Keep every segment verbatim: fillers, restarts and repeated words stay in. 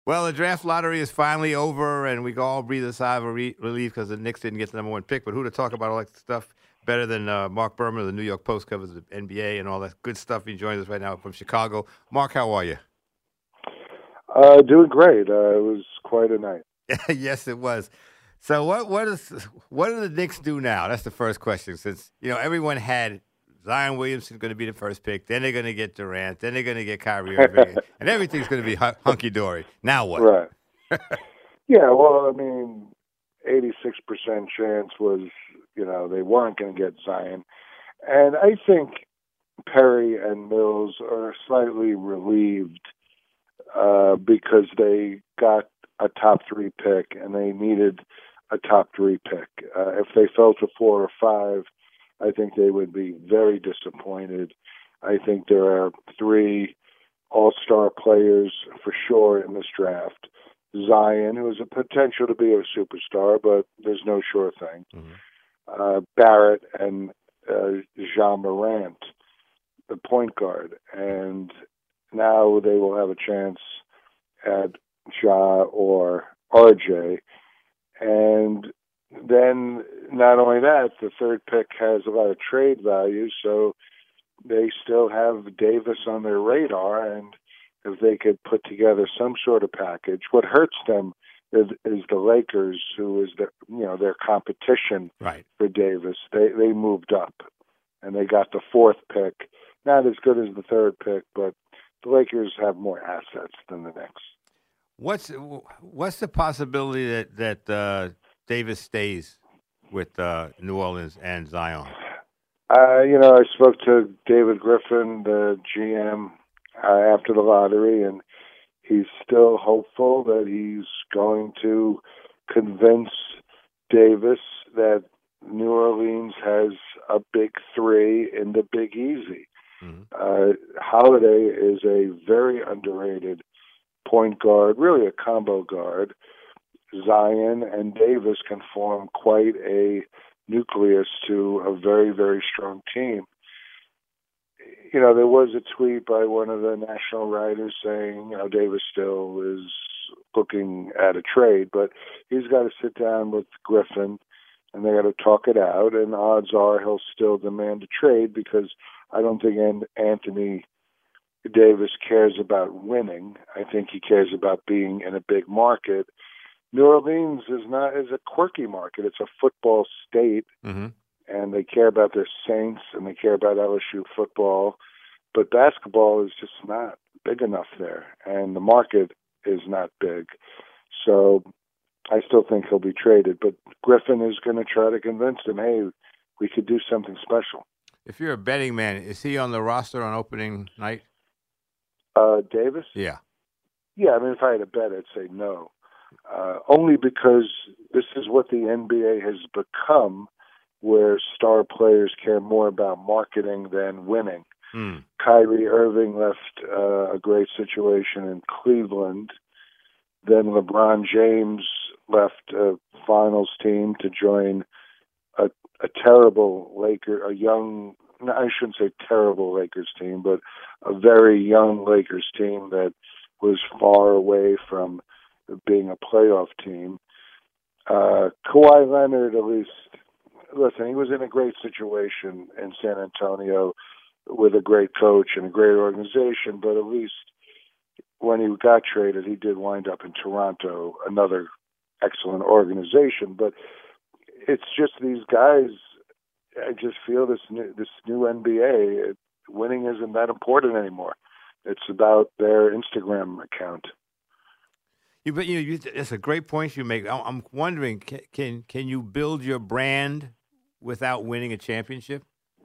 Well, the draft lottery is finally over, and we can all breathe a sigh of re- relief because the Knicks didn't get the number one pick. But who to talk about all that stuff better than uh, Mark Berman of the New York Post covers the N B A and all that good stuff. He joins us right now from Chicago. Mark, how are you? Uh, doing great. Uh, it was quite a night. Yes, it was. So what what is what do the Knicks do now? That's the first question. Since you know everyone had Zion Williamson going to be the first pick, then they're going to get Durant, then they're going to get Kyrie Irving, and everything's going to be hunky dory. Now what? Right. Yeah, well, I mean, eighty-six percent chance was, you know, they weren't going to get Zion. And I think Perry and Mills are slightly relieved uh, because they got a top three pick and they needed a top three pick. Uh, if they fell to four or five, I think they would be very disappointed. I think there are three all-star players for sure in this draft. Zion, who has a potential to be a superstar, but there's no sure thing. Mm-hmm. Uh, Barrett and uh, Jean Morant, the point guard. And now they will have a chance at Ja or R J. And then not only that, the third pick has a lot of trade value, so they still have Davis on their radar, and if they could put together some sort of package, what hurts them is, is the Lakers, who is the you know their competition Right. for Davis. They they moved up, and they got the fourth pick, not as good as the third pick, but the Lakers have more assets than the Knicks. What's what's the possibility that that uh, Davis stays with uh, New Orleans and Zion? Uh, you know, I spoke to David Griffin, the G M, uh, after the lottery, and he's still hopeful that he's going to convince Davis that New Orleans has a big three in the Big Easy. Mm-hmm. Uh, Holiday is a very underrated point guard, really a combo guard. Zion and Davis can form quite a nucleus to a very, very strong team. You know, there was a tweet by one of the national writers saying, you know, Davis still is looking at a trade, but he's got to sit down with Griffin and they got to talk it out. And odds are he'll still demand a trade because I don't think Anthony Davis cares about winning. I think he cares about being in a big market. New Orleans is not is a quirky market. It's a football state, Mm-hmm. and they care about their Saints and they care about L S U football, but basketball is just not big enough there, and the market is not big. So I still think he'll be traded, but Griffin is going to try to convince him, hey, we could do something special. If you're a betting man, is he on the roster on opening night? Uh, Davis? Yeah. Yeah, I mean, if I had a bet, I'd say no. Uh, only because this is what the N B A has become, where star players care more about marketing than winning. Mm. Kyrie Irving left uh, a great situation in Cleveland. Then LeBron James left a finals team to join a, a terrible Laker, a young, I shouldn't say terrible Lakers team, but a very young Lakers team that was far away from being a playoff team. Uh, Kawhi Leonard, at least, listen, he was in a great situation in San Antonio with a great coach and a great organization, but at least when he got traded, he did wind up in Toronto, another excellent organization. But it's just these guys, I just feel this new, this new N B A, it, winning isn't that important anymore. It's about their Instagram account. You, but you, you, it's a great point you make. I'm, I'm wondering, can, can can you build your brand without winning a championship?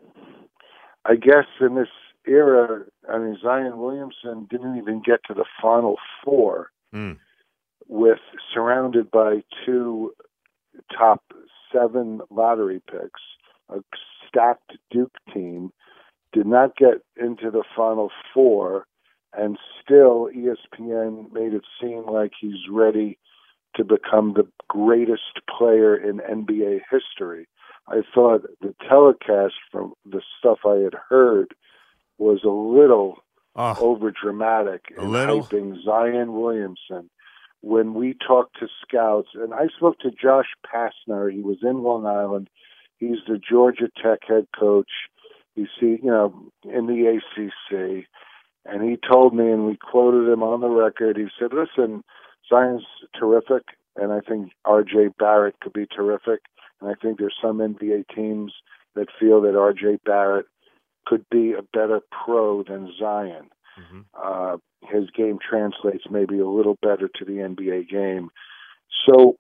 I guess in this era, I mean, Zion Williamson didn't even get to the Final Four, mm. with surrounded by two top seven lottery picks, a stacked Duke team, did not get into the Final Four. And still, E S P N made it seem like he's ready to become the greatest player in N B A history. I thought the telecast from the stuff I had heard was a little oh, over dramatic a in little? hyping Zion Williamson when we talked to scouts, and I spoke to Josh Pastner. He was in Long Island. He's the Georgia Tech head coach. You see, you know, in the A C C. And he told me, and we quoted him on the record, he said, listen, Zion's terrific, and I think R J Barrett could be terrific. And I think there's some N B A teams that feel that R J Barrett could be a better pro than Zion. Mm-hmm. Uh, his game translates maybe a little better to the N B A game. So,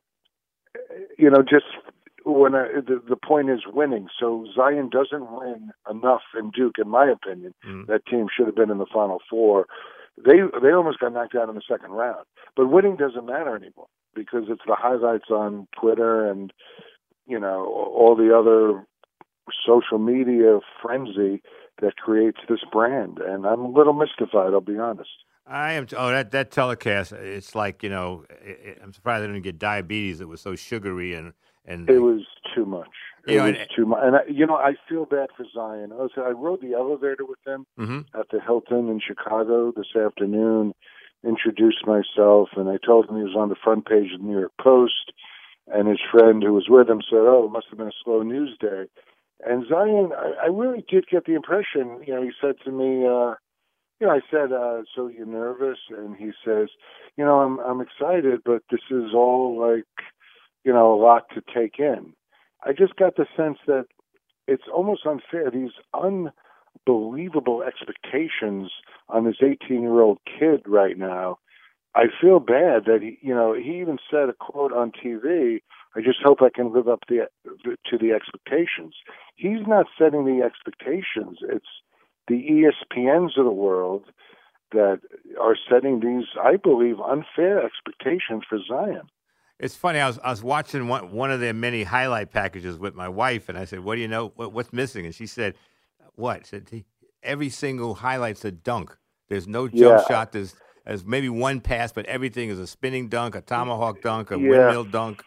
you know, just when I, the, the point is winning. So Zion doesn't win enough in Duke, in my opinion. Mm-hmm. That team should have been in the Final Four. They they almost got knocked out in the second round. But winning doesn't matter anymore because it's the highlights on Twitter and, you know, all the other social media frenzy that creates this brand. And I'm a little mystified, I'll be honest. I am. Oh, that, that telecast, it's like, you know, it, I'm surprised I didn't get diabetes. It was so sugary and... and it was too much. It you know, was and, too much. And, I, you know, I feel bad for Zion. I, was, I rode the elevator with him mm-hmm. at the Hilton in Chicago this afternoon, introduced myself, and I told him he was on the front page of the New York Post, and his friend who was with him said, oh, it must have been a slow news day. And Zion, I, I really did get the impression, you know, he said to me, uh, you know, I said, uh, so you're nervous? And he says, you know, I'm I'm excited, but this is all like, you know, a lot to take in. I just got the sense that it's almost unfair. These unbelievable expectations on this eighteen-year-old kid right now. I feel bad that he, you know, he even said a quote on T V, I just hope I can live up the, to the expectations. He's not setting the expectations. It's the E S P Ns of the world that are setting these, I believe, unfair expectations for Zion. It's funny. I was I was watching one one of their many highlight packages with my wife, and I said, "What do you know? What, what's missing?" And she said, "What?" I said, every single highlight's a dunk. There's no jump yeah. shot. There's there's maybe one pass, but everything is a spinning dunk, a tomahawk dunk, a yeah. windmill dunk."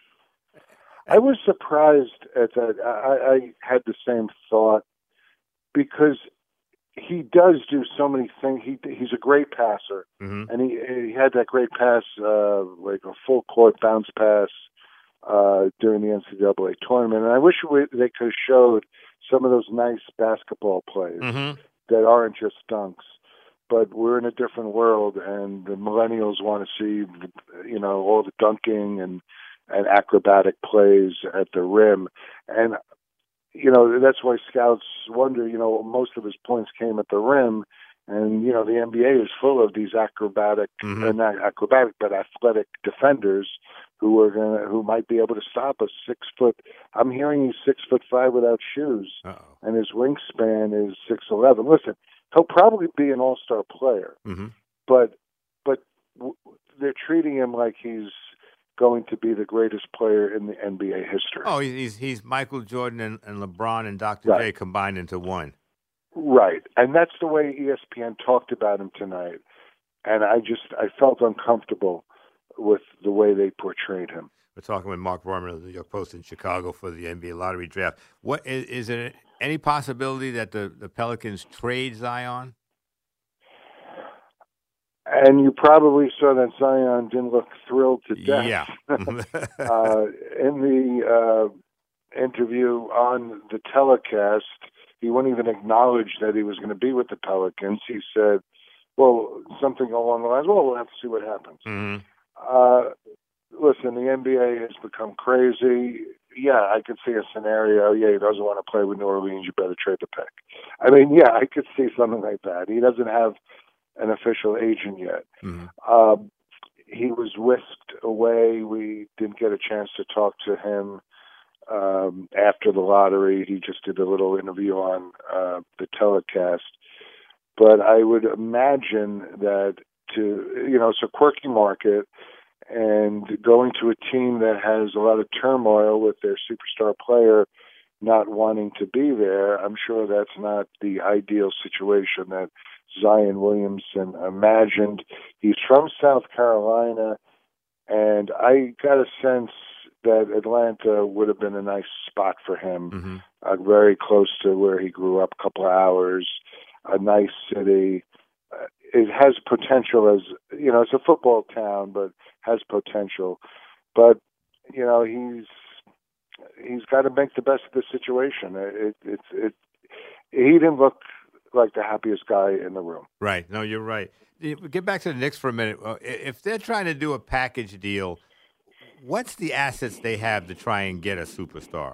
I was surprised at that. I, I had the same thought because he does do so many things. He he's a great passer, mm-hmm. and he he had that great pass, uh, like a full court bounce pass uh, during the N C double A tournament. And I wish we, they could have showed some of those nice basketball plays mm-hmm. that aren't just dunks. But we're in a different world, and the millennials want to see, you know, all the dunking and and acrobatic plays at the rim, and. You know, that's why scouts wonder, you know, most of his points came at the rim. And, you know, the N B A is full of these acrobatic, mm-hmm. uh, not acrobatic, but athletic defenders who are going to, who might be able to stop a six foot. I'm hearing he's six foot five without shoes. Uh-oh. And his wingspan is six eleven. Listen, he'll probably be an all-star player, mm-hmm. but, but w- they're treating him like he's going to be the greatest player in the N B A history. Oh, he's he's Michael Jordan and, and LeBron and Doctor Right. J combined into one. Right, and that's the way E S P N talked about him tonight. And I just I felt uncomfortable with the way they portrayed him. We're talking with Mark Roman of the New York Post in Chicago for the N B A lottery draft. What is, is there any possibility that the, the Pelicans trade Zion? And you probably saw that Zion didn't look thrilled to death. Yeah. uh, in the uh, interview on the telecast, he wouldn't even acknowledge that he was going to be with the Pelicans. He said, well, something along the lines, well, we'll have to see what happens. Mm-hmm. Uh, listen, the N B A has become crazy. Yeah, I could see a scenario. Yeah, he doesn't want to play with New Orleans. You better trade the pick. I mean, yeah, I could see something like that. He doesn't have an official agent yet. Mm-hmm. Um, he was whisked away. We didn't get a chance to talk to him um, after the lottery. He just did a little interview on uh, the telecast. But I would imagine that to, you know, it's a quirky market, and going to a team that has a lot of turmoil with their superstar player not wanting to be there, I'm sure that's not the ideal situation that Zion Williamson imagined. He's from South Carolina, and I got a sense that Atlanta would have been a nice spot for him, mm-hmm. uh, very close to where he grew up, a couple of hours, a nice city. Uh, it has potential as, you know, it's a football town, but has potential. But, you know, he's he's got to make the best of the situation. It, it, it, he didn't look like the happiest guy in the room. Right. No, you're right. Get back to the Knicks for a minute. If they're trying to do a package deal, what's the assets they have to try and get a superstar?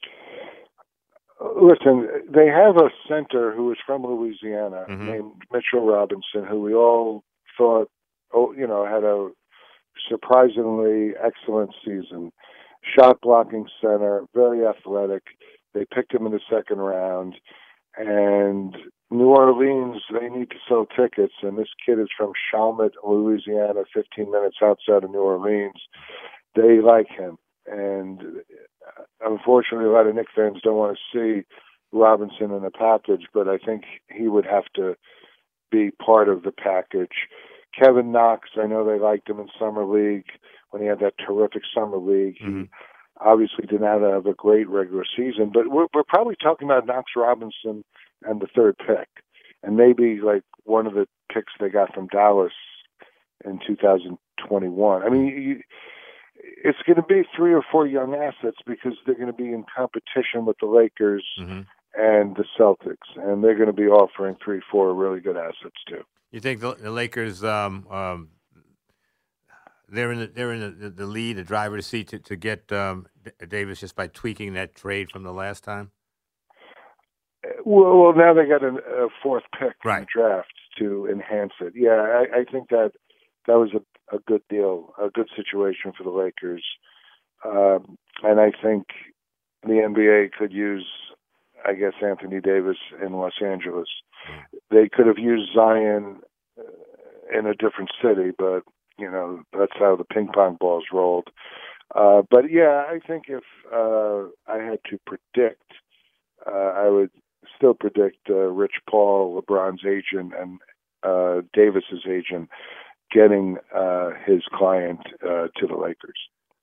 Listen, they have a center who is from Louisiana mm-hmm. named Mitchell Robinson, who we all thought, oh, you know, had a surprisingly excellent season. Shot blocking center, very athletic. They picked him in the second round. And New Orleans, they need to sell tickets. And this kid is from Chalmette, Louisiana, fifteen minutes outside of New Orleans. They like him. And unfortunately, a lot of Knicks fans don't want to see Robinson in the package, but I think he would have to be part of the package. Kevin Knox, I know they liked him in Summer League when he had that terrific Summer League. Mm-hmm. He obviously did not have a great regular season, but we're, we're probably talking about Knox Robinson and the third pick, and maybe like one of the picks they got from Dallas in two thousand twenty-one. I mean, you, it's going to be three or four young assets because they're going to be in competition with the Lakers mm-hmm. and the Celtics, and they're going to be offering three, four really good assets too. You think the, the Lakers, um, um, they're in the, they're in the, the lead, the driver's seat to, to get um, Davis just by tweaking that trade from the last time? Well, well now they got a, a fourth pick right. in the draft to enhance it. Yeah, I, I think that that was a, a good deal, a good situation for the Lakers. Um, and I think the N B A could use, I guess, Anthony Davis in Los Angeles. They could have used Zion in a different city, but, you know, that's how the ping pong balls rolled. Uh, but, yeah, I think if uh, I had to predict, uh, I would still predict uh, Rich Paul, LeBron's agent, and uh, Davis's agent getting uh, his client uh, to the Lakers.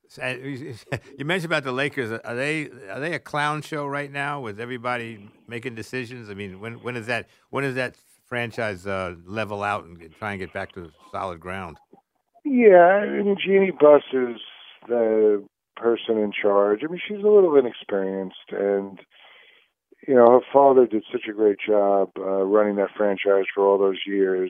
You mentioned about the Lakers. Are they are they a clown show right now with everybody making decisions? I mean, when when is that when does that franchise uh, level out and get, try and get back to solid ground? Yeah, I mean, Jeannie Buss is the person in charge. I mean, she's a little inexperienced, and you know, her father did such a great job uh, running that franchise for all those years,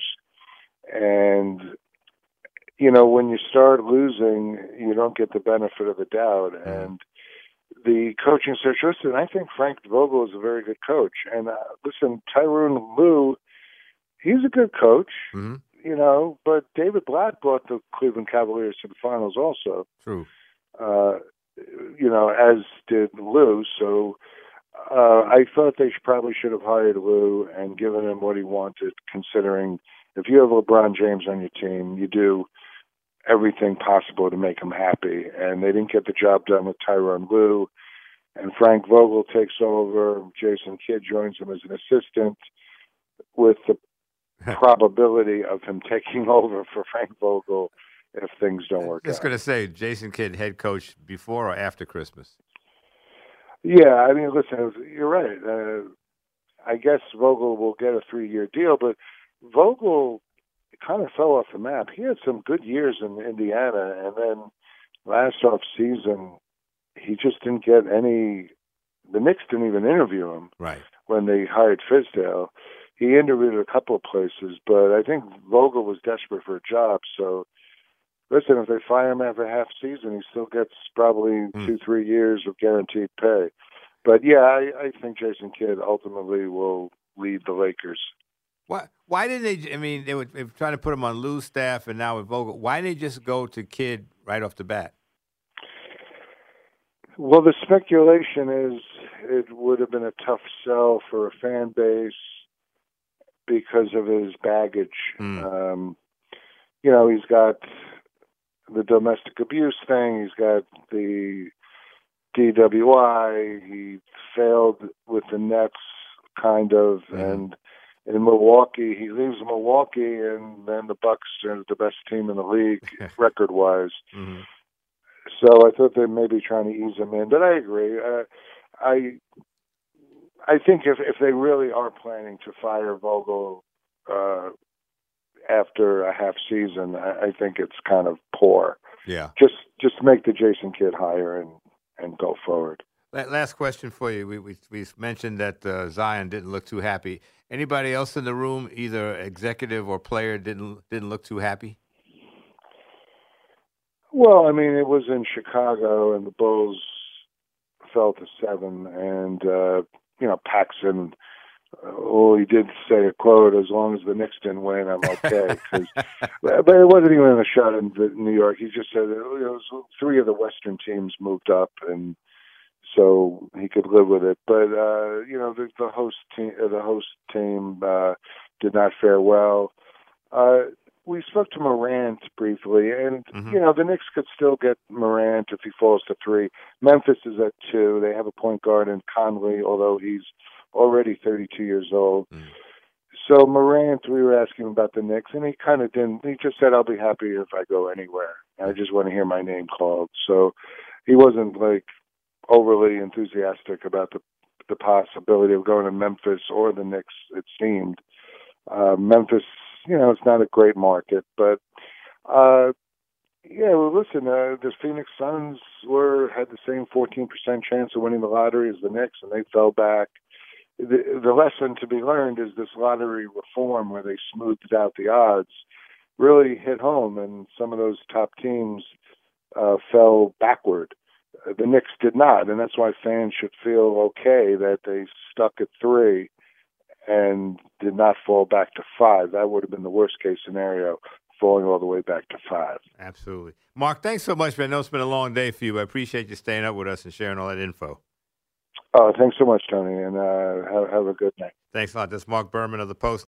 and you know, when you start losing, you don't get the benefit of the doubt. Mm-hmm. And the coaching search, listen, I think Frank Vogel is a very good coach. And uh, listen, Tyronn Lue, he's a good coach, mm-hmm. you know, but David Blatt brought the Cleveland Cavaliers to the finals also. True. Uh, you know, as did Lue. So uh, I thought they should, probably should have hired Lue and given him what he wanted, considering if you have LeBron James on your team, you do everything possible to make him happy. And they didn't get the job done with Tyronn Lue. And Frank Vogel takes over. Jason Kidd joins him as an assistant with the probability of him taking over for Frank Vogel if things don't work out. I was going to say, Jason Kidd, head coach before or after Christmas? Yeah, I mean, listen, you're right. Uh, I guess Vogel will get a three-year deal, but Vogel kind of fell off the map. He had some good years in Indiana, and then last off season, he just didn't get any. The Knicks didn't even interview him. Right. When they hired Fizdale. He interviewed a couple of places, but I think Vogel was desperate for a job. So, listen, if they fire him after half season, he still gets probably mm. two, three years of guaranteed pay. But yeah, I, I think Jason Kidd ultimately will lead the Lakers. Why, why didn't they, I mean, they were, they were trying to put him on Lou's staff and now with Vogel. Why didn't they just go to Kidd right off the bat? Well, the speculation is it would have been a tough sell for a fan base because of his baggage. Mm. Um, you know, he's got the domestic abuse thing. He's got the D W I. He failed with the Nets, kind of, mm. and in Milwaukee, he leaves Milwaukee, and then the Bucks are the best team in the league record-wise. Mm-hmm. So I thought they may be trying to ease him in, but I agree. Uh, I I think if if they really are planning to fire Vogel, uh, after a half season, I, I think it's kind of poor. Yeah. Just just make the Jason Kidd hire and, and go forward. Last question for you. We we, we mentioned that uh, Zion didn't look too happy. Anybody else in the room, either executive or player, didn't didn't look too happy? Well, I mean, it was in Chicago, and the Bulls fell to seven, and uh, you know, Paxson. Uh, well, he did say a quote: "As long as the Knicks didn't win, I'm okay." Cause, but it wasn't even a shot in New York. He just said you know, it was three of the Western teams moved up, and so he could live with it. But uh, you know, the, the host team, uh, the host team uh, did not fare well. Uh, we spoke to Morant briefly, and mm-hmm. you know, the Knicks could still get Morant if he falls to three. Memphis is at two. They have a point guard in Conley, although he's already thirty-two years old. Mm. So Morant, we were asking him about the Knicks, and he kind of didn't. He just said, "I'll be happy if I go anywhere. I just want to hear my name called." So he wasn't like overly enthusiastic about the the possibility of going to Memphis or the Knicks. It seemed uh, Memphis, you know, it's not a great market, but uh, yeah. Well, listen, uh, the Phoenix Suns were had the same fourteen percent chance of winning the lottery as the Knicks, and they fell back. The, the lesson to be learned is this lottery reform where they smoothed out the odds really hit home, and some of those top teams uh, fell backward. Uh, the Knicks did not, and that's why fans should feel okay that they stuck at three and did not fall back to five. That would have been the worst case scenario, falling all the way back to five. Absolutely. Mark, thanks so much, man. I know it's been a long day for you. I appreciate you staying up with us and sharing all that info. Oh, thanks so much, Tony, and uh, have, have a good night. Thanks a lot. That's Mark Berman of the Post.